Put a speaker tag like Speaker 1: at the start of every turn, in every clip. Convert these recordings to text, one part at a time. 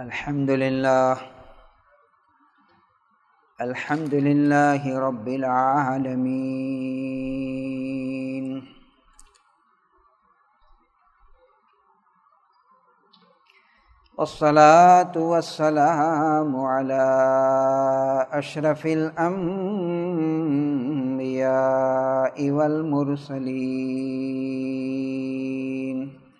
Speaker 1: الحمد لله رب العالمين والصلاة والسلام على أشرف الأنبياء والمرسلين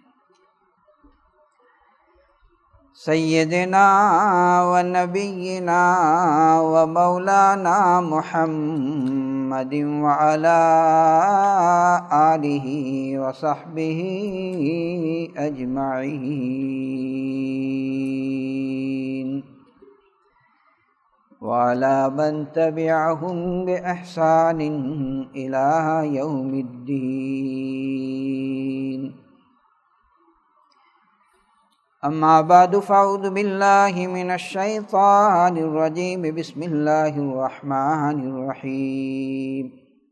Speaker 1: سيدنا ونبينا ومولانا محمد وعلى آله وصحبه أجمعين وعلى من تبعهم بإحسان إلى يوم الدين. أما بعد فأعوذ بالله من الشيطان الرجيم. بسم الله الرحمن الرحيم.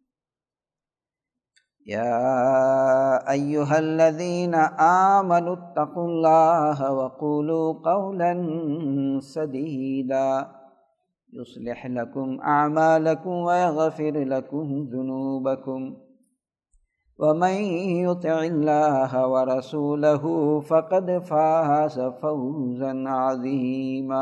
Speaker 1: يا أيها الذين آمنوا اتقوا الله وقولوا قولا سديدا يصلح لكم أعمالكم ويغفر لكم ذنوبكم ومن يطع الله ورسوله فقد فاز فوزا عظيما.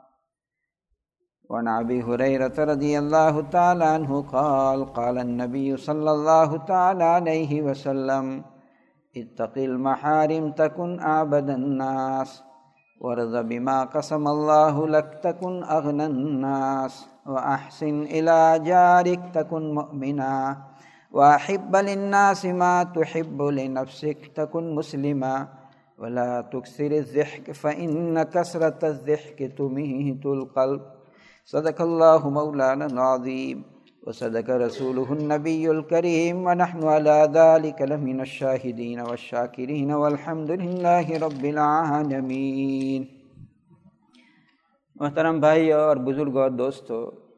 Speaker 1: وعن أبي هريرة رضي الله تعالى عنه قال قال النبي صلى الله تعالى عليه وسلم اتق المحارم تكن أعبد الناس وارض بما قسم الله لك تكن أغنى الناس وأحسن إلى جارك تكن مؤمنا وأحب للناس ما تحب لنفسك تكن مسلما ولا تكثر الضحك فإن كثرة الضحك تميت القلب. صدق الله مولانا العظيم وصدق رسوله النبي الكريم ونحن على ذلك لمن الشاهدين والشاكرين والحمد لله رب العالمين. محترم بھائی اور بزرگ اور دوستو،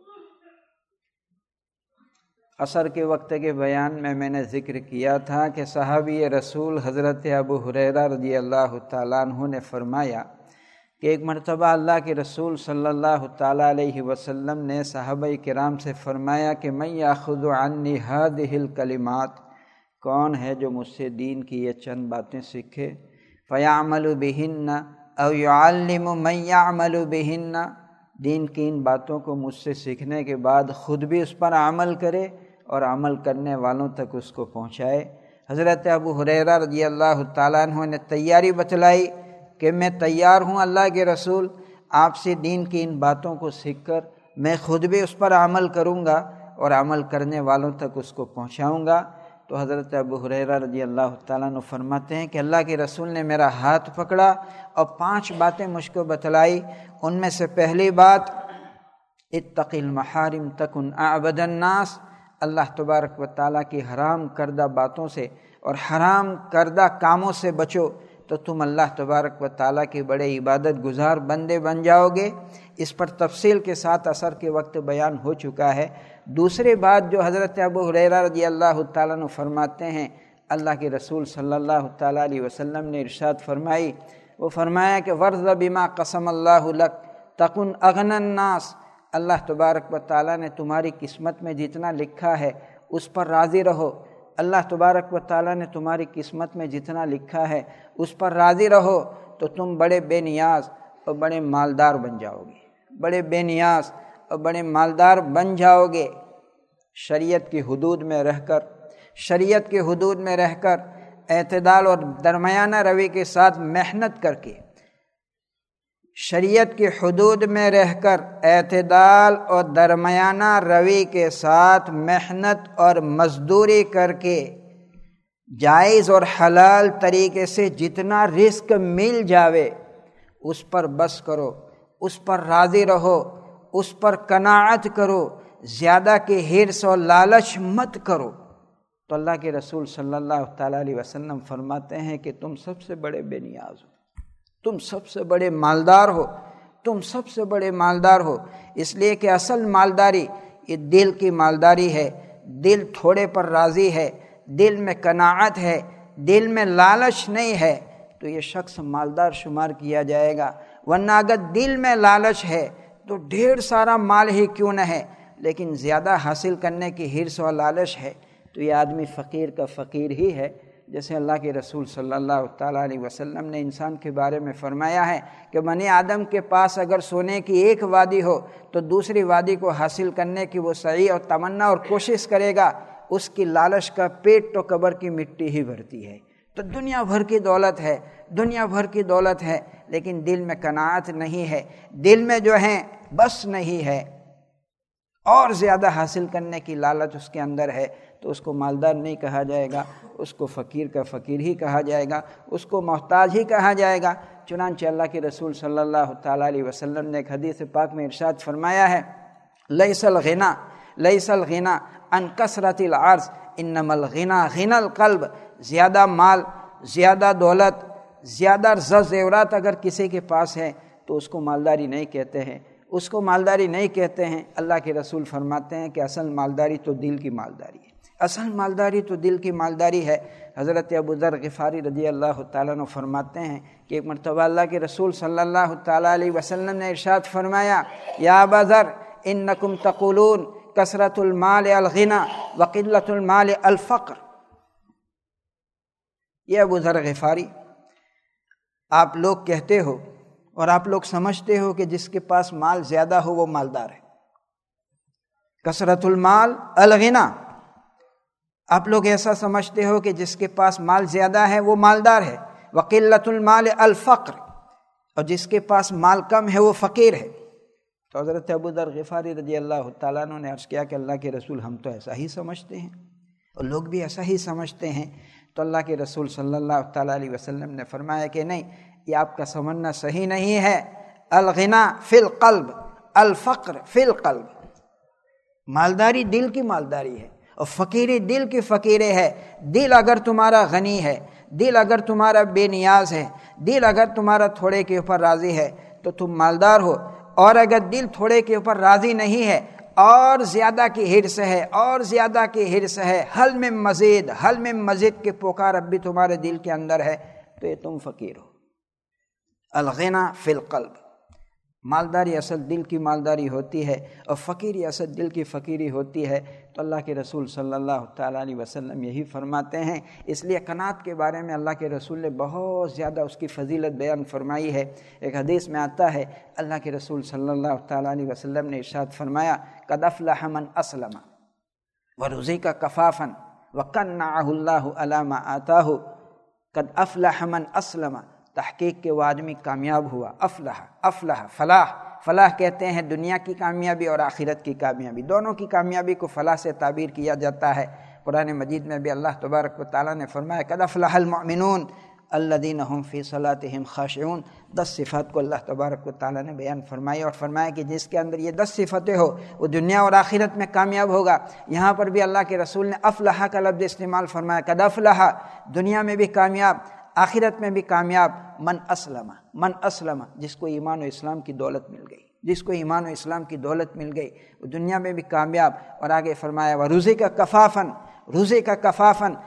Speaker 1: عصر کے وقت کے بیان میں نے ذکر کیا تھا کہ صحابی رسول حضرت ابو ہریرہ رضی اللہ تعالیٰ عنہ نے فرمایا کہ ایک مرتبہ اللہ کے رسول صلی اللہ تعالیٰ علیہ وسلم نے صحابہ کرام سے فرمایا کہ من یاخذ عنی ہذہ الکلمات، کون ہے جو مجھ سے دین کی یہ چند باتیں سیکھے، فیعمل بہن او یعلم من یعمل بہن، دین کی ان باتوں کو مجھ سے سیکھنے کے بعد خود بھی اس پر عمل کرے اور عمل کرنے والوں تک اس کو پہنچائے. حضرت ابو ہریرہ رضی اللہ تعالیٰ عنہ نے تیاری بتلائی کہ میں تیار ہوں اللہ کے رسول، آپ سے دین کی ان باتوں کو سیکھ کر میں خود بھی اس پر عمل کروں گا اور عمل کرنے والوں تک اس کو پہنچاؤں گا. تو حضرت ابو ہریرہ رضی اللہ تعالیٰ عنہ فرماتے ہیں کہ اللہ کے رسول نے میرا ہاتھ پکڑا اور 5 باتیں مجھ کو بتلائی. ان میں سے پہلی بات اتق المحارم تکن اعبد الناس، اللہ تبارک و تعالیٰ کی حرام کردہ باتوں سے اور حرام کردہ کاموں سے بچو تو تم اللہ تبارک و تعالیٰ کے بڑے عبادت گزار بندے بن جاؤ گے. اس پر تفصیل کے ساتھ عصر کے وقت بیان ہو چکا ہے. دوسری بات جو حضرت ابو ہریرہ رضی اللہ تعالیٰ عنہ فرماتے ہیں، اللہ کے رسول صلی اللہ تعالیٰ علیہ وسلم نے ارشاد فرمائی، وہ فرمایا کہ ورض بما قسم اللہ لک تکن اغنی الناس، اللہ تبارک و تعالیٰ نے تمہاری قسمت میں جتنا لکھا ہے اس پر راضی رہو. اللہ تبارک و تعالیٰ نے تمہاری قسمت میں جتنا لکھا ہے اس پر راضی رہو تو تم بڑے بے نیاز اور بڑے مالدار بن جاؤ گے، بڑے بے نیاز اور بڑے مالدار بن جاؤ گے. شریعت کی حدود میں رہ کر اعتدال اور درمیانہ روی کے ساتھ محنت کر کے، شریعت کی حدود میں رہ کر اعتدال اور درمیانہ روی کے ساتھ محنت اور مزدوری کر کے جائز اور حلال طریقے سے جتنا رزق مل جاوے اس پر بس کرو، اس پر راضی رہو، اس پر قناعت کرو، زیادہ کے حرص اور لالچ مت کرو. تو اللہ کے رسول صلی اللہ تعالیٰ علیہ وسلم فرماتے ہیں کہ تم سب سے بڑے بے نیاز ہو، تم سب سے بڑے مالدار ہو. اس لیے کہ اصل مالداری یہ دل کی مالداری ہے. دل تھوڑے پر راضی ہے، دل میں قناعت ہے، دل میں لالچ نہیں ہے تو یہ شخص مالدار شمار کیا جائے گا. ورنہ اگر دل میں لالچ ہے تو ڈھیر سارا مال ہی کیوں نہ ہے، لیکن زیادہ حاصل کرنے کی حرص و لالچ ہے تو یہ آدمی فقیر کا فقیر ہی ہے۔ جیسے اللہ کے رسول صلی اللہ تعالیٰ علیہ وسلم نے انسان کے بارے میں فرمایا ہے کہ بنی آدم کے پاس اگر سونے کی ایک وادی ہو تو دوسری وادی کو حاصل کرنے کی وہ سعی اور تمنا اور کوشش کرے گا، اس کی لالچ کا پیٹ تو قبر کی مٹی ہی بھرتی ہے۔ تو دنیا بھر کی دولت ہے، دنیا بھر کی دولت ہے، لیکن دل میں قناعت نہیں ہے، دل میں جو ہے بس نہیں ہے، اور زیادہ حاصل کرنے کی لالچ اس کے اندر ہے، تو اس کو مالدار نہیں کہا جائے گا، اس کو فقیر کا فقیر ہی کہا جائے گا، اس کو محتاج ہی کہا جائے گا۔ چنانچہ اللہ کے رسول صلی اللہ تعالیٰ علیہ وسلم نے ایک حدیث پاک میں ارشاد فرمایا ہے، لیس الغنی عن کثرت العرض انما الغنی غنی القلب۔ زیادہ مال، زیادہ دولت، زیادہ زیورات اگر کسی کے پاس ہے تو اس کو مالداری نہیں کہتے ہیں، اس کو مالداری نہیں کہتے ہیں۔ اللہ کے رسول فرماتے ہیں کہ اصل مالداری تو دل کی مالداری ہے، اصل مالداری تو دل کی مالداری ہے۔ حضرت ابو ذر غفاری رضی اللہ تعالیٰ عنہ فرماتے ہیں کہ ایک مرتبہ اللہ کے رسول صلی اللہ تعالیٰ علیہ وسلم نے ارشاد فرمایا، یا ابا ذر انکم تقولون کثرت المال الغنی وقلت المال الفقر۔ یہ ابو ذر غفاری، آپ لوگ کہتے ہو اور آپ لوگ سمجھتے ہو کہ جس کے پاس مال زیادہ ہو وہ مالدار ہے، کثرت المال الغنی، آپ لوگ ایسا سمجھتے ہو کہ جس کے پاس مال زیادہ ہے وہ مالدار ہے، وقلت المال الفقر، اور جس کے پاس مال کم ہے وہ فقیر ہے۔ تو حضرت ابو ذر غفاری رضی اللہ تعالیٰ عنہ نے عرض کیا کہ اللہ کے رسول ہم تو ایسا ہی سمجھتے ہیں اور لوگ بھی ایسا ہی سمجھتے ہیں۔ تو اللہ کے رسول صلی اللہ تعالیٰ علیہ وسلم نے فرمایا کہ نہیں، یہ آپ کا سمجھنا صحیح نہیں ہے، الغنی فی القلب الفقر فی القلب، مالداری دل کی مالداری ہے اور فقیری دل کی فقیری ہے۔ دل اگر تمہارا غنی ہے، دل اگر تمہارا بے نیاز ہے، دل اگر تمہارا تھوڑے کے اوپر راضی ہے تو تم مالدار ہو، اور اگر دل تھوڑے کے اوپر راضی نہیں ہے اور زیادہ کی حرص ہے، اور زیادہ کی حرص ہے، حل میں مزید کی پکار اب بھی تمہارے دل کے اندر ہے، تو یہ تم فقیر ہو۔ الغنی فی القلب، مالداری اصل دل کی مالداری ہوتی ہے اور فقیری اصل دل کی فقیری ہوتی ہے۔ تو اللہ کے رسول صلی اللہ تعالیٰ علیہ وسلم یہی فرماتے ہیں، اس لیے قناعت کے بارے میں اللہ کے رسول نے بہت زیادہ اس کی فضیلت بیان فرمائی ہے۔ ایک حدیث میں آتا ہے، اللہ کے رسول صلی اللہ تعالیٰ علیہ وسلم نے ارشاد فرمایا، قد افلح من اسلم ورزق کفافا وقنعه اللہ علی ما آتاہ۔ قد افلح من اسلم، تحقیق کہ وہ آدمی کامیاب ہوا، افلح فلاح کہتے ہیں دنیا کی کامیابی اور آخرت کی کامیابی، دونوں کی کامیابی کو فلاح سے تعبیر کیا جاتا ہے۔ قرآن مجید میں بھی اللہ تبارک و تعالیٰ نے فرمایا، قد افلح المؤمنون الذین هم فی صلاتهم خاشعون۔ 10 صفات کو اللہ تبارک و تعالیٰ نے بیان فرمائی اور فرمایا کہ جس کے اندر یہ 10 صفتیں ہو وہ دنیا اور آخرت میں کامیاب ہوگا۔ یہاں پر بھی اللہ کے رسول نے افلح کا لفظ استعمال فرمایا، قد افلح، دنیا میں بھی کامیاب، آخرت میں بھی کامیاب، من اسلم، جس کو ایمان و اسلام کی دولت مل گئی، جس کو ایمان و اسلام کی دولت مل گئی وہ دنیا میں بھی کامیاب۔ اور آگے فرمایا، وَرُزِقَ کَفَافًا،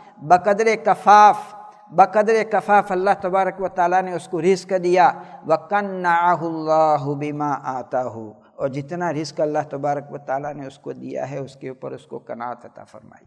Speaker 1: بقدر کفاف اللہ تبارک و تعالیٰ نے اس کو رزق دیا، وَقَنَّعَهُ اللَّهُ بِمَا آتَاهُ، اور جتنا رزق اللہ تبارک و تعالیٰ نے اس کو دیا ہے اس کے اوپر اس کو قناعت عطا فرمائی۔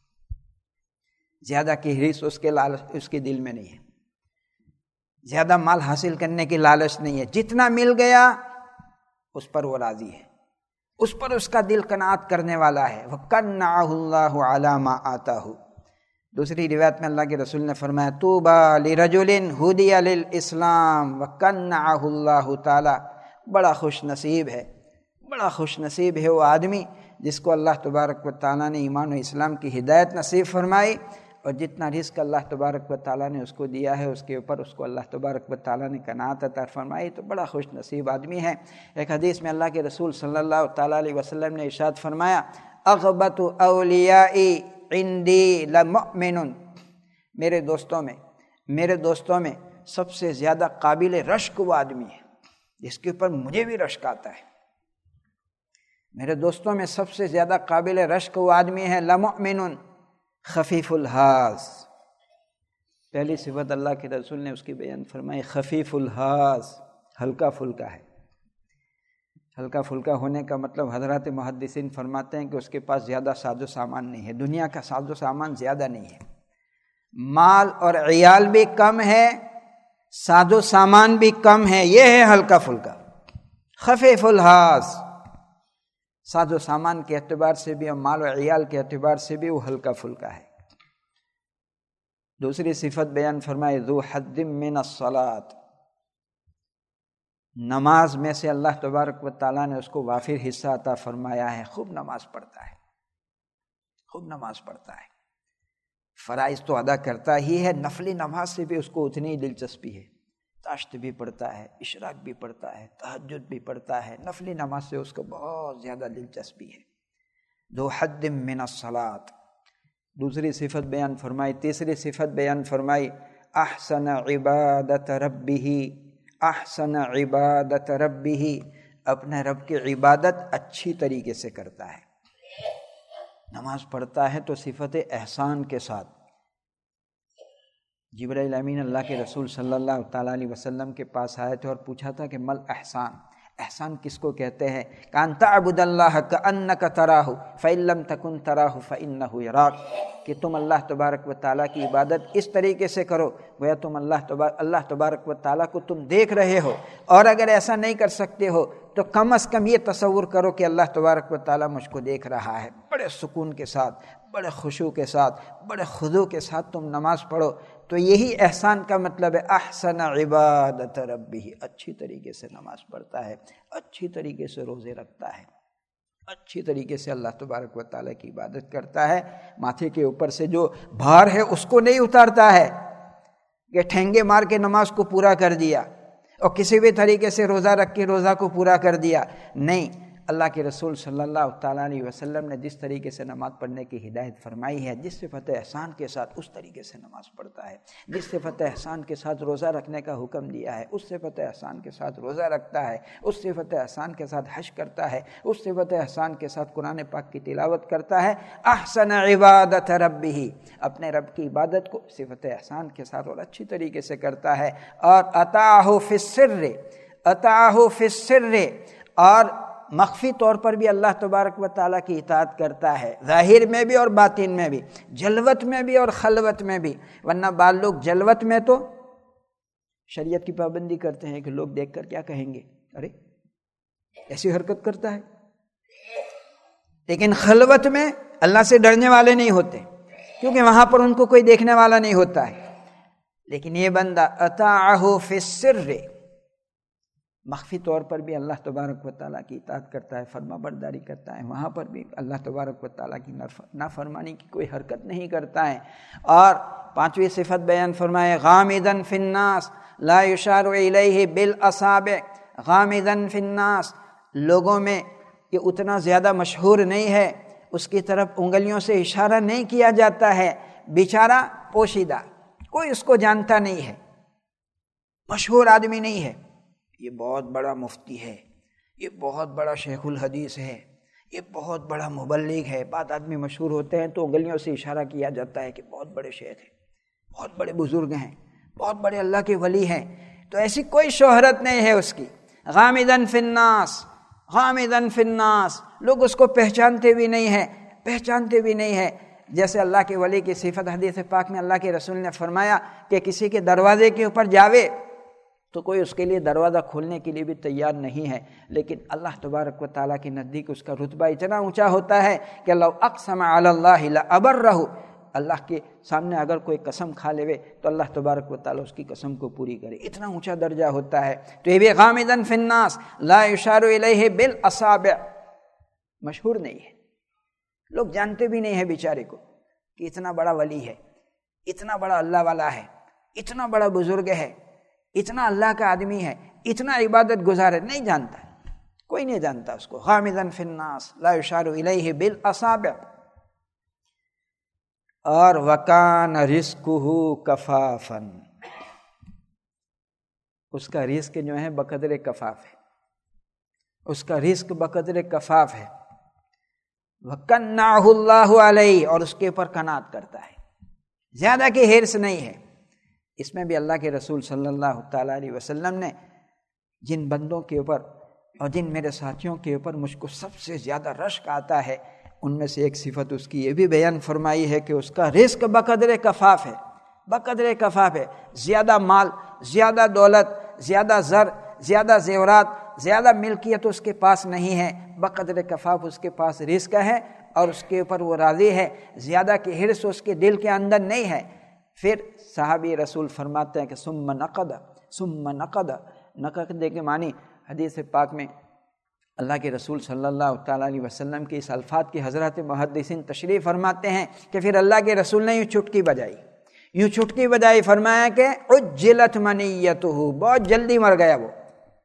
Speaker 1: زیادہ کی حرص اس کے دل میں نہیں ہے، زیادہ مال حاصل کرنے کی لالچ نہیں ہے، جتنا مل گیا اس پر وہ راضی ہے، اس پر اس کا دل قناعت کرنے والا ہے۔ وَقَنَّعَهُ اللَّهُ عَلَى مَا آتَاهُ۔ دوسری روایت میں اللہ کے رسول نے فرمایا، طُوبَى لِرَجُلٍ هُدِيَ لِلْإِسْلَامِ وَقَنَّعَهُ اللَّهُ تعالی، بڑا خوش نصیب ہے وہ آدمی جس کو اللہ تبارک و تعالیٰ نے ایمان و اسلام کی ہدایت نصیب فرمائی، اور جتنا رزق اللہ تبارک و تعالیٰ نے اس کو دیا ہے اس کے اوپر اس کو اللہ تبارک و تعالیٰ نے قناعت عطا فرمائی، تو بڑا خوش نصیب آدمی ہے۔ ایک حدیث میں اللہ کے رسول صلی اللہ تعالیٰ علیہ وسلم نے ارشاد فرمایا، اغبط اولیائی عندی لمؤمن، میرے دوستوں میں سب سے زیادہ قابل رشک وہ آدمی ہے جس کے اوپر مجھے بھی رشک آتا ہے۔ میرے دوستوں میں سب سے زیادہ قابل رشک وہ آدمی ہے، لمؤمن خفیف الحاظ۔ پہلی صفت اللہ کے رسول نے اس کی بیان فرمائی، خفیف الحاظ، ہلکا پھلکا ہے۔ ہلکا پھلکا ہونے کا مطلب حضرات محدثین فرماتے ہیں کہ اس کے پاس زیادہ ساز و سامان نہیں ہے، دنیا کا ساز و سامان زیادہ نہیں ہے، مال اور عیال بھی کم ہے، ساز و سامان بھی کم ہے، یہ ہے ہلکا پھلکا۔ خفیف الحاظ، ساز و سامان کے اعتبار سے بھی اور مال و عیال کے اعتبار سے بھی وہ ہلکا پھلکا ہے۔ دوسری صفت بیان فرمائے ذو حد من الصلاۃ، نماز میں سے اللہ تبارک و تعالیٰ نے اس کو وافر حصہ عطا فرمایا ہے، خوب نماز پڑھتا ہے، خوب نماز پڑھتا ہے، فرائض تو ادا کرتا ہی ہے، نفلی نماز سے بھی اس کو اتنی ہی دلچسپی ہے، تاشت بھی پڑھتا ہے، اشراق بھی پڑھتا ہے، تہجد بھی پڑھتا ہے، نفلی نماز سے اس کو بہت زیادہ دلچسپی ہے۔ ذو حد من الصلاۃ، دوسری صفت بیان فرمائی۔ تیسری صفت بیان فرمائی احسن عبادت ربہ، احسن عبادت ربہ، اپنے رب کی عبادت اچھی طریقے سے کرتا ہے۔ نماز پڑھتا ہے تو صفت احسان کے ساتھ۔ جبرائیل امین اللہ کے رسول صلی اللہ تعالیٰ علیہ وسلم کے پاس آئے تھے اور پوچھا تھا کہ مل احسان، احسان کس کو کہتے ہیں؟ کان تعبد اللہ کأنک تراہ فإن لم تکن تراہ فإنہ یراک، کہ تم اللہ تبارک و تعالیٰ کی عبادت اس طریقے سے کرو گویا تم اللہ تبارک و تعالیٰ کو تم دیکھ رہے ہو، اور اگر ایسا نہیں کر سکتے ہو تو کم از کم یہ تصور کرو کہ اللہ تبارک و تعالیٰ مجھ کو دیکھ رہا ہے۔ بڑے سکون کے ساتھ، بڑے خشوع کے ساتھ، بڑے خضوع کے ساتھ تم نماز پڑھو، تو یہی احسان کا مطلب ہے احسن عبادت ربہ، اچھی طریقے سے نماز پڑھتا ہے، اچھی طریقے سے روزے رکھتا ہے، اچھی طریقے سے اللہ تبارک و تعالیٰ کی عبادت کرتا ہے، ماتھے کے اوپر سے جو بھار ہے اس کو نہیں اتارتا ہے کہ ٹھینگے مار کے نماز کو پورا کر دیا اور کسی بھی طریقے سے روزہ رکھ کے روزہ کو پورا کر دیا، نہیں۔ اللہ کے رسول صلی اللہ تعالیٰ علیہ وسلم نے جس طریقے سے نماز پڑھنے کی ہدایت فرمائی ہے، جس صفت احسان کے ساتھ اس طریقے سے نماز پڑھتا ہے، جس صفت احسان کے ساتھ روزہ رکھنے کا حکم دیا ہے اس صفت احسان کے ساتھ روزہ رکھتا ہے، اس صفت احسان کے ساتھ حج کرتا ہے، اس صفت احسان کے ساتھ قرآن پاک کی تلاوت کرتا ہے۔ احسن عبادت ربہ، اپنے رب کی عبادت کو صفت احسان کے ساتھ اور اچھی طریقے سے کرتا ہے۔ اور اطاعہ فی السر، اطاعہ فی السر، اور مخفی طور پر بھی اللہ تبارک و تعالیٰ کی اطاعت کرتا ہے، ظاہر میں بھی اور باطن میں بھی، جلوت میں بھی اور خلوت میں بھی۔ ورنہ بعض لوگ جلوت میں تو شریعت کی پابندی کرتے ہیں کہ لوگ دیکھ کر کیا کہیں گے، ارے ایسی حرکت کرتا ہے، لیکن خلوت میں اللہ سے ڈرنے والے نہیں ہوتے کیونکہ وہاں پر ان کو کوئی دیکھنے والا نہیں ہوتا ہے۔ لیکن یہ بندہ اطاعہ فی السر، مخفی طور پر بھی اللہ تبارک و تعالیٰ کی اطاعت کرتا ہے، فرما برداری کرتا ہے، وہاں پر بھی اللہ تبارک و تعالیٰ کی نافرمانی کی کوئی حرکت نہیں کرتا ہے۔ اور پانچویں صفت بیان فرمائے غامداً فی الناس لا یشار الیہ بالاصابع، غامداً فی الناس، لوگوں میں یہ اتنا زیادہ مشہور نہیں ہے، اس کی طرف انگلیوں سے اشارہ نہیں کیا جاتا ہے، بیچارہ پوشیدہ، کوئی اس کو جانتا نہیں ہے، مشہور آدمی نہیں ہے، یہ بہت بڑا مفتی ہے، یہ بہت بڑا شیخ الحدیث ہے، یہ بہت بڑا مبلغ ہے۔ بعض آدمی مشہور ہوتے ہیں تو انگلیوں سے اشارہ کیا جاتا ہے کہ بہت بڑے شیخ ہیں، بہت بڑے بزرگ ہیں، بہت بڑے اللہ کے ولی ہیں، تو ایسی کوئی شہرت نہیں ہے اس کی۔ غامداً فی الناس، غامداً فی الناس، لوگ اس کو پہچانتے بھی نہیں ہیں، پہچانتے بھی نہیں ہیں۔ جیسے اللہ کے ولی کی صفت حدیث پاک میں اللہ کے رسول نے فرمایا کہ کسی کے دروازے کے اوپر جاوے تو کوئی اس کے لیے دروازہ کھولنے کے لیے بھی تیار نہیں ہے، لیکن اللہ تبارک و تعالیٰ کے نزدیک اس کا رتبہ اتنا اونچا ہوتا ہے کہ لو اقسم علی اللہ لابرہ، اللہ کے سامنے اگر کوئی قسم کھا لے تو اللہ تبارک و تعالیٰ اس کی قسم کو پوری کرے، اتنا اونچا درجہ ہوتا ہے۔ تو یہ بھی غامداً فی الناس لا یشار الیہ بالاصابع، مشہور نہیں ہے، لوگ جانتے بھی نہیں ہیں بیچارے کو کہ اتنا بڑا ولی ہے، اتنا بڑا اللہ والا ہے، اتنا بڑا بزرگ ہے، اتنا اللہ کا آدمی ہے، اتنا عبادت گزار ہے، نہیں جانتا، کوئی نہیں جانتا اس کو۔ غامداً فی الناس لا یشار الیہ بالاصابع۔ اور وکان رزقہ کفافا، اس کا رزق جو ہے بقدر کفاف ہے، اس کا رزق بقدر کفاف ہے۔ وَقَنَّعَهُ اللَّهُ عَلَيْهِ، اور اس کے اوپر قناعت کرتا ہے، زیادہ کی حرص نہیں ہے۔ اس میں بھی اللہ کے رسول صلی اللہ تعالیٰ علیہ وسلم نے جن بندوں کے اوپر اور جن میرے ساتھیوں کے اوپر مجھ کو سب سے زیادہ رشک آتا ہے، ان میں سے ایک صفت اس کی یہ بھی بیان فرمائی ہے کہ اس کا رزق بقدر کفاف ہے، بقدر کفاف ہے۔ زیادہ مال، زیادہ دولت، زیادہ زر، زیادہ زیورات، زیادہ ملکیت اس کے پاس نہیں ہے، بقدر کفاف اس کے پاس رزق ہے اور اس کے اوپر وہ راضی ہے، زیادہ کی حرص اس کے دل کے اندر نہیں ہے۔ پھر صحابی رسول فرماتے ہیں کہ ثم نقد، ثم نقد، نقد کے معنی حدیث پاک میں اللہ کے رسول صلی اللہ تعالیٰ علیہ وسلم کے اس الفاظ کی حضرت محدثین تشریح فرماتے ہیں کہ پھر اللہ کے رسول نے یوں چٹکی بجائی، یوں چٹکی بجائی، فرمایا کہ عجلت منیتہ، بہت جلدی مر گیا، وہ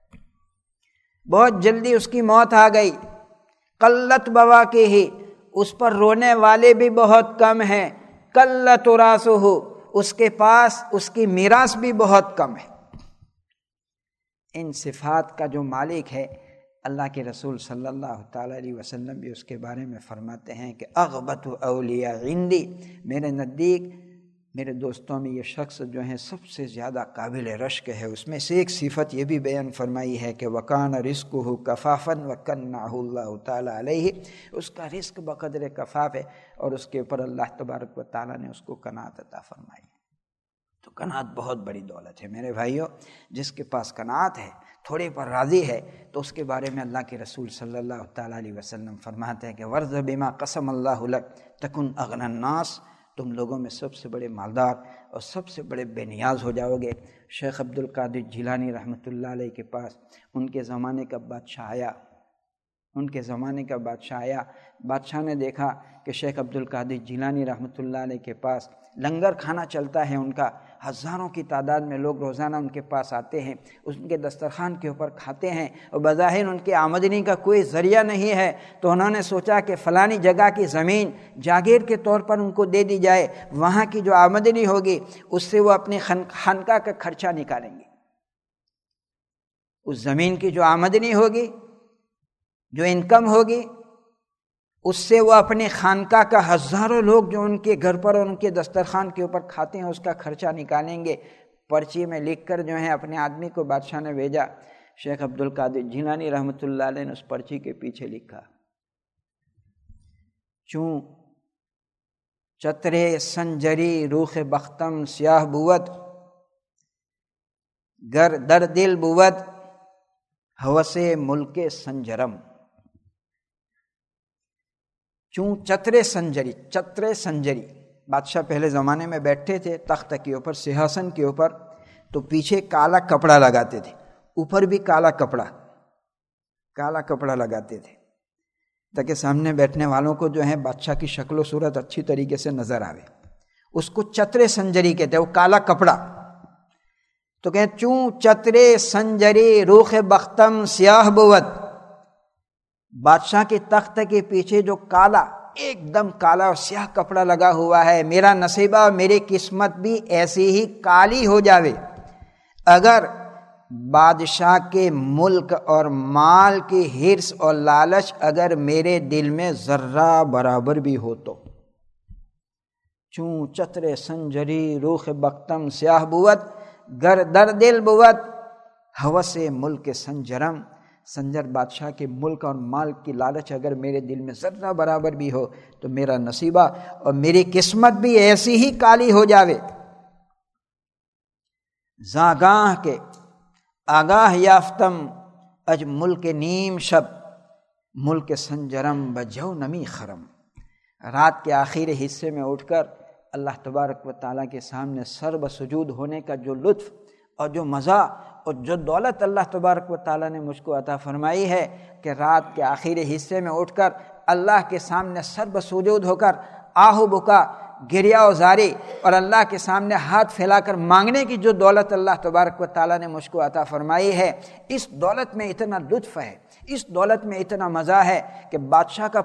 Speaker 1: بہت جلدی اس کی موت آ گئی۔ قلت بواکیہ، اس پر رونے والے بھی بہت کم ہیں۔ قلت راسہ، اس کے پاس اس کی میراث بھی بہت کم ہے۔ ان صفات کا جو مالک ہے اللہ کے رسول صلی اللہ تعالیٰ علیہ وسلم بھی اس کے بارے میں فرماتے ہیں کہ اغبط اولیاء عندی، میرے نزدیک میرے دوستوں میں یہ شخص جو ہیں سب سے زیادہ قابل رشک ہے۔ اس میں سے ایک صفت یہ بھی بیان فرمائی ہے کہ وکان رزقہ کفافا وکنہ اللہ تعالیٰ علیہ، اس کا رزق بقدر کفاف ہے اور اس کے اوپر اللہ تبارک و تعالیٰ نے اس کو قناعت عطا فرمائی۔ تو قناعت بہت بڑی دولت ہے میرے بھائیوں، جس کے پاس قناعت ہے، تھوڑے پر راضی ہے، تو اس کے بارے میں اللہ کے رسول صلی اللہ تعالیٰ علیہ وسلم فرماتے ہیں کہ ورض بما قسم اللہ لک تکن اغنی الناس، تم لوگوں میں سب سے بڑے مالدار اور سب سے بڑے بے نیاز ہو جاؤ گے۔ شیخ عبد القادر جیلانی رحمۃ اللہ علیہ کے پاس ان کے زمانے کا بادشاہ آیا، ان کے زمانے کا بادشاہ آیا، بادشاہ نے دیکھا کہ شیخ عبد القادر جیلانی رحمۃ اللہ علیہ کے پاس لنگر کھانا چلتا ہے ان کا، ہزاروں کی تعداد میں لوگ روزانہ ان کے پاس آتے ہیں، ان کے دسترخوان کے اوپر کھاتے ہیں اور بظاہر ان کی آمدنی کا کوئی ذریعہ نہیں ہے، تو انہوں نے سوچا کہ فلانی جگہ کی زمین جاگیر کے طور پر ان کو دے دی جائے، وہاں کی جو آمدنی ہوگی اس سے وہ اپنی خانقاہ کا خرچہ نکالیں گے۔ اس زمین کی جو آمدنی ہوگی، جو انکم ہوگی، اس سے وہ اپنے خانقاہ کا ہزاروں لوگ جو ان کے گھر پر اور ان کے دسترخوان کے اوپر کھاتے ہیں اس کا خرچہ نکالیں گے۔ پرچی میں لکھ کر جو ہے اپنے آدمی کو بادشاہ نے بھیجا۔ شیخ عبد القادر جیلانی رحمۃ اللہ علیہ نے اس پرچی کے پیچھے لکھا، چوں چترے سنجری روخ بختم سیاہ بود، گر در دل بود ہوس ملک سنجرم۔ چوں چترے سنجری، چترے سنجری، بادشاہ پہلے زمانے میں بیٹھے تھے تخت کے اوپر، سیاسن کے اوپر، تو پیچھے کالا کپڑا لگاتے تھے، اوپر بھی کالا کپڑا لگاتے تھے تاکہ سامنے بیٹھنے والوں کو جو ہے بادشاہ کی شکل و صورت اچھی طریقے سے نظر آوے۔ اس کو چترے سنجری کہتے ہیں، وہ کالا کپڑا۔ تو کہتے چوں چترے سنجری روخ بختم سیاہ بود، بادشاہ کے تخت کے پیچھے جو کالا، ایک دم کالا اور سیاہ کپڑا لگا ہوا ہے، میرا نصیبہ اور میری قسمت بھی ایسی ہی کالی ہو جاوے اگر بادشاہ کے ملک اور مال کی حرص اور لالچ اگر میرے دل میں ذرہ برابر بھی ہو تو۔ چوں چترے سنجری روخ بختم سیاہ بود، گر در دل بود ہوس ملک سنجرم، سنجر بادشاہ کے ملک اور مال کی لالچ اگر میرے دل میں ذرہ برابر بھی ہو تو میرا نصیبہ اور میری قسمت بھی ایسی ہی کالی ہو جاوے۔ زاگاہ کے آگاہ یافتم اج ملک نیم شب، ملک سنجرم بجو نمی خرم، رات کے آخری حصے میں اٹھ کر اللہ تبارک و تعالیٰ کے سامنے سر بسجود ہونے کا جو لطف اور جو مزہ اور جو دولت اللہ تبارک و تعالیٰ نے مجھ کو عطا فرمائی ہے کہ رات کے آخری حصے میں اٹھ کر اللہ کے سامنے سر بسجود ہو کر آہو بکا، گریہ و زاری اور اللہ کے سامنے ہاتھ پھیلا کر مانگنے کی جو دولت اللہ تبارک و تعالیٰ نے مجھ کو عطا فرمائی ہے، اس دولت میں اتنا لطف ہے، اس دولت میں اتنا مزہ ہے کہ بادشاہ کا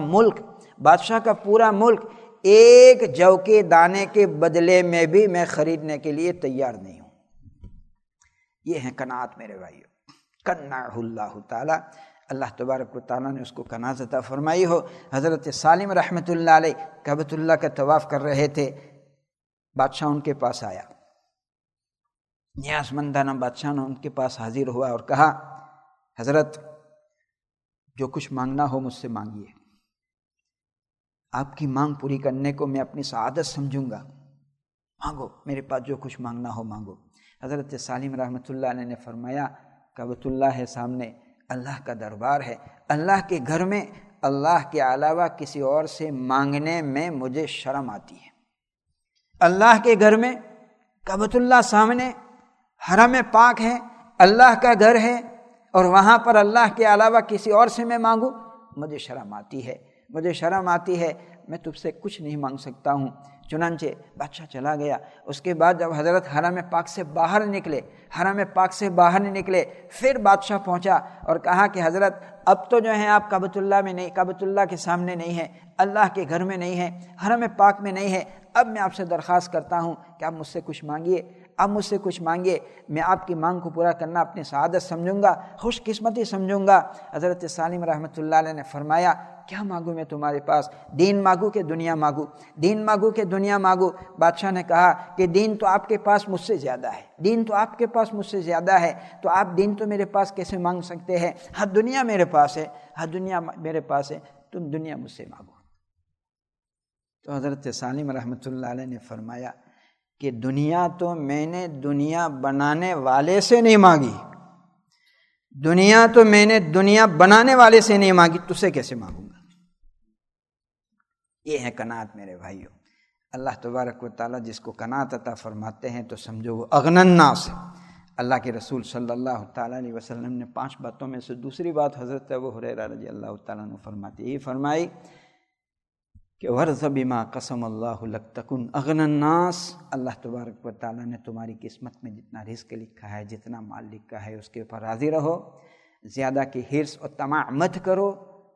Speaker 1: پورا ملک ایک جو کے دانے کے بدلے میں بھی میں خریدنے کے لیے تیار نہیں ہوں۔ یہ ہے قناعت میرے بھائیو، قنعہ اللہ تعالیٰ، اللہ تبارک و تعالیٰ نے اس کو قناعت عطا فرمائی ہو۔ حضرت سالم رحمۃ اللہ علیہ کعبۃ اللہ کا طواف کر رہے تھے، بادشاہ ان کے پاس آیا، نیازمندانہ بادشاہ نے ان کے پاس حاضر ہوا اور کہا حضرت جو کچھ مانگنا ہو مجھ سے مانگیے، آپ کی مانگ پوری کرنے کو میں اپنی سعادت سمجھوں گا، مانگو میرے پاس جو کچھ مانگنا ہو مانگو۔ حضرت سالم رحمۃ اللہ علیہ نے فرمایا کعبۃ اللہ ہے سامنے، اللہ کا دربار ہے، اللہ کے گھر میں اللہ کے علاوہ کسی اور سے مانگنے میں مجھے شرم آتی ہے۔ اللہ کے گھر میں کعبۃ اللہ سامنے، حرم پاک ہے، اللہ کا گھر ہے، اور وہاں پر اللہ کے علاوہ کسی اور سے میں مانگوں، مجھے شرم آتی ہے، مجھے شرم آتی ہے، میں تجھ سے کچھ نہیں مانگ سکتا ہوں۔ چنانچہ بادشاہ چلا گیا۔ اس کے بعد جب حضرت حرم پاک سے باہر نکلے، حرم پاک سے باہر نکلے، پھر بادشاہ پہنچا اور کہا کہ حضرت اب تو جو ہے آپ کعبۃ اللہ میں نہیں، کعبۃ اللہ کے سامنے نہیں ہے، اللہ کے گھر میں نہیں ہے، حرم پاک میں نہیں ہے، اب میں آپ سے درخواست کرتا ہوں کہ آپ مجھ سے کچھ مانگیے، آپ مجھ سے کچھ مانگیے، میں آپ کی مانگ کو پورا کرنا اپنی سعادت سمجھوں گا، خوش قسمتی سمجھوں گا۔ حضرت سالم رحمۃ اللہ علیہ نے فرمایا کیا مانگوں میں تمہارے پاس؟ دین مانگوں کہ دنیا مانگوں؟ دین مانگوں کہ دنیا مانگوں؟ بادشاہ نے کہا کہ دین تو آپ کے پاس مجھ سے زیادہ ہے، دین تو آپ کے پاس مجھ سے زیادہ ہے، تو آپ دین تو میرے پاس کیسے مانگ سکتے ہیں؟ ہر دنیا میرے پاس ہے، ہر دنیا میرے پاس ہے، تم دنیا مجھ سے مانگو۔ تو حضرت سالم رحمۃ اللہ علیہ نے فرمایا کہ دنیا تو میں نے دنیا بنانے والے سے نہیں مانگی، دنیا تو میں نے دنیا بنانے والے سے نہیں مانگی، تجھ سے کیسے مانگوں گا؟ یہ ہے قناعت میرے بھائیوں۔ اللہ تبارک و تعالیٰ جس کو قناعت عطا فرماتے ہیں تو سمجھو وہ اغنی الناس ہے۔ اللہ کے رسول صلی اللہ تعالیٰ علیہ وسلم نے 5 باتوں میں سے دوسری بات حضرت ابو ہریرہ رضی اللہ تعالیٰ عنہ فرماتے یہ فرمائی کہ ورض بما قسم اللہ لک تکن اغنی الناس، اللہ تبارک و تعالیٰ نے تمہاری قسمت میں جتنا رزق لکھا ہے، جتنا مال لکھا ہے، اس کے اوپر راضی رہو، زیادہ کی حرص اور طمع مت کرو،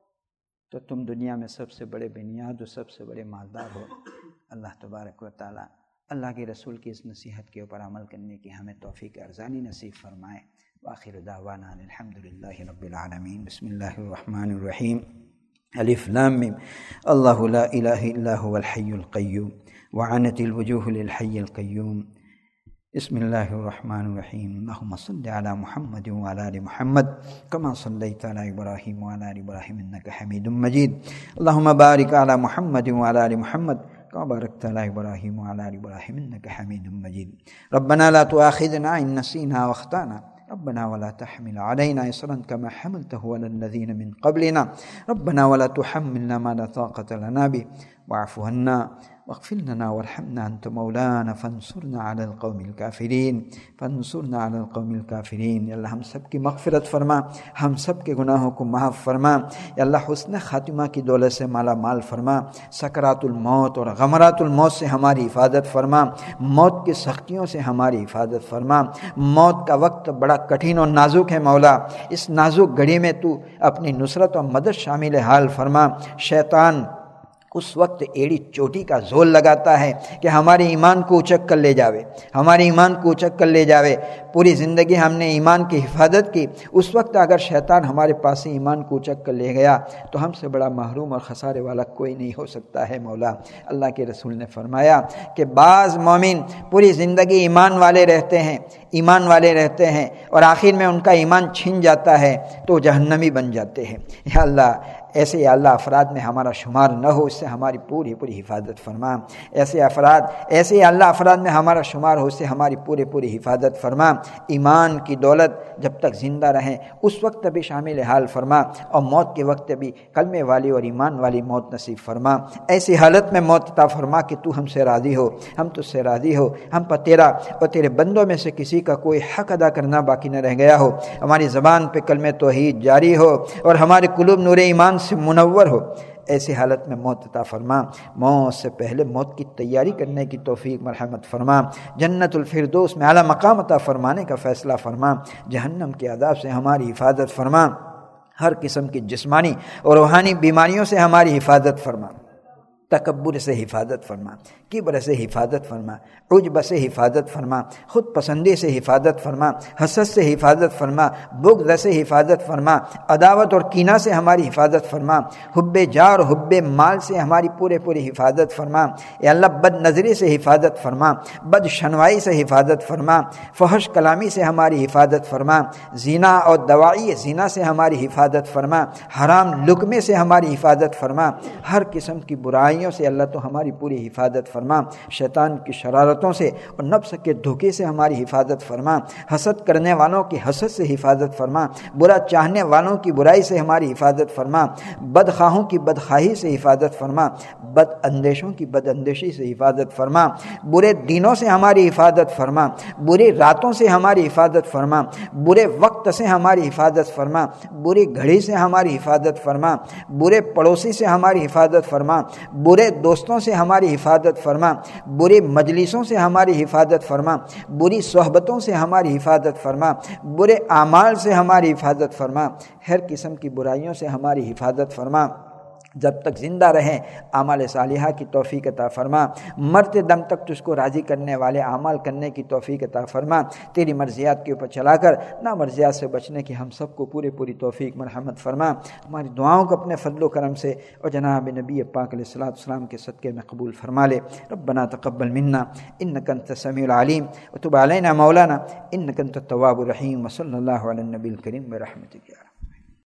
Speaker 1: تو تم دنیا میں سب سے بڑے بنیاد اور سب سے بڑے مالدار ہو۔ اللہ تبارک و تعالیٰ اللہ کے رسول کی اس نصیحت کے اوپر عمل کرنے کی ہمیں توفیق ارزانی نصیب فرمائے۔ وآخر دعوانا الحمدللہ رب العالمین۔ بسم اللہ الرحمن الرحیم۔ الف لام میم اللہ لا الہ الا هو الحی القیوم وعنت الوجوہ للحی القیوم۔ بسم اللہ الرحمن الرحیم۔ اللہم صل علی محمد وعلی آل محمد کما صلیت علی ابراہیم وعلی آل ابراہیم انک حمید مجید۔ اللہم بارک علی محمد وعلی آل محمد کما بارکت علی ابراہیم وعلی آل ابراہیم انک حمید مجید۔ ربنا لا تؤاخذنا ان نسینا واخطأنا ربنا ولا تحمل علينا إصرا كما حملته على الذين من قبلنا ربنا ولا تحملنا ما لا طاقة لنا به واعف عنا واغفر لنا وارحمنا أنت مولانا فانصرنا على القوم الكافرين فانصرنا على القوم الكافرين۔ یا اللہ ہم سب کی مغفرت فرما، ہم سب کے گناہوں کو معاف فرما، یا اللہ حسن خاتمہ کی دولت سے مالا مال فرما، سکرات الموت اور غمرات الموت سے ہماری حفاظت فرما، موت کی سختیوں سے ہماری حفاظت فرما۔ موت کا وقت بڑا کٹھن اور نازک ہے مولا، اس نازک گھڑی میں تو اپنی نصرت و مدد شامل حال فرما۔ شیطان اس وقت ایڑی چوٹی کا زور لگاتا ہے کہ ہمارے ایمان کو اچک کر لے جاوے، ہمارے ایمان کو اچک کر لے جاوے۔ پوری زندگی ہم نے ایمان کی حفاظت کی، اس وقت اگر شیطان ہمارے پاس سے ایمان کو اچک کر لے گیا تو ہم سے بڑا محروم اور خسارے والا کوئی نہیں ہو سکتا ہے مولا۔ اللہ کے رسول نے فرمایا کہ بعض مومن پوری زندگی ایمان والے رہتے ہیں، ایمان والے رہتے ہیں، اور آخر میں ان کا ایمان چھن جاتا ہے تو جہنمی بن جاتے ہیں۔ یا اللہ ایسے یا اللہ افراد میں ہمارا شمار نہ ہو، اس سے ہماری پوری حفاظت فرما۔ ایسے یا اللہ افراد میں ہمارا شمار ہو، اس سے ہماری پوری حفاظت فرما۔ ایمان کی دولت جب تک زندہ رہیں اس وقت بھی شامل حال فرما، اور موت کے وقت بھی کلمے والی اور ایمان والی موت نصیب فرما۔ ایسی حالت میں موت عطا فرما کہ تو ہم سے راضی ہو، ہم تجھ سے راضی ہو، ہم پر تیرا اور تیرے بندوں میں سے کسی کا کوئی حق ادا کرنا باقی نہ رہ گیا ہو، ہماری زبان پہ کلمہ توحید جاری ہو اور ہمارے قلوب نور ایمان سے منور ہو۔ ایسی حالت میں موت عطا فرما۔ موت سے پہلے موت کی تیاری کرنے کی توفیق مرحمت فرما۔ جنت الفردوس میں اعلیٰ مقام عطا فرمانے کا فیصلہ فرما۔ جہنم کے عذاب سے ہماری حفاظت فرما۔ ہر قسم کی جسمانی اور روحانی بیماریوں سے ہماری حفاظت فرما۔ تکبر سے حفاظت فرما،
Speaker 2: کبر سے حفاظت فرما، عجب سے حفاظت فرما، خود پسندی سے حفاظت فرما، حسد سے حفاظت فرما، بغض سے حفاظت فرما، عداوت اور کینہ سے ہماری حفاظت فرما، حب جار اور حب مال سے ہماری پوری حفاظت فرما۔ اے اللہ بد نظری سے حفاظت فرما، بد شنوائی سے حفاظت فرما، فحش کلامی سے ہماری حفاظت فرما، زنا اور دواعی زنا سے ہماری حفاظت فرما، حرام لقمے سے ہماری حفاظت فرما، ہر قسم کی برائیوں سے اللہ تو ہماری پوری حفاظت فرما، شیطان کی شرارتوں سے اور نفس کے دھوکے سے ہماری حفاظت فرما، حسد کرنے والوں کی حسد سے حفاظت فرما، برا چاہنے والوں کی برائی سے ہماری حفاظت فرما، بدخواہوں کی بدخواہی سے حفاظت فرما، بد اندیشوں کی بد اندیشی سے حفاظت فرما، برے دنوں سے ہماری حفاظت فرما، بری راتوں سے ہماری حفاظت فرما، برے وقت سے ہماری حفاظت فرما، بری گھڑی سے ہماری حفاظت فرما، برے پڑوسی سے ہماری حفاظت فرما، برے دوستوں سے ہماری حفاظت فرما، بری مجلسوں سے ہماری حفاظت فرما، بری صحبتوں سے ہماری حفاظت فرما، برے اعمال سے ہماری حفاظت فرما، ہر قسم کی برائیوں سے ہماری حفاظت فرما۔ جب تک زندہ رہیں اعمال صالحہ کی توفیق عطا فرما، مرتے دم تک تجھ کو راضی کرنے والے اعمال کرنے کی توفیق عطا فرما، تیری مرضیات کے اوپر چلا کر نامرضیات سے بچنے کی ہم سب کو پوری توفیق مرحمت فرما۔ ہماری دعاؤں کو اپنے فضل و کرم سے اور جناب نبی پاک علیہ الصلوۃ والسلام کے صدقے میں قبول فرما لے۔ ربنا تقبل منا انک انت السمیع العلیم وتب علینا مولانا انک انت التواب الرحیم، وصلی اللہ علی النبی الکریم برحمتک یا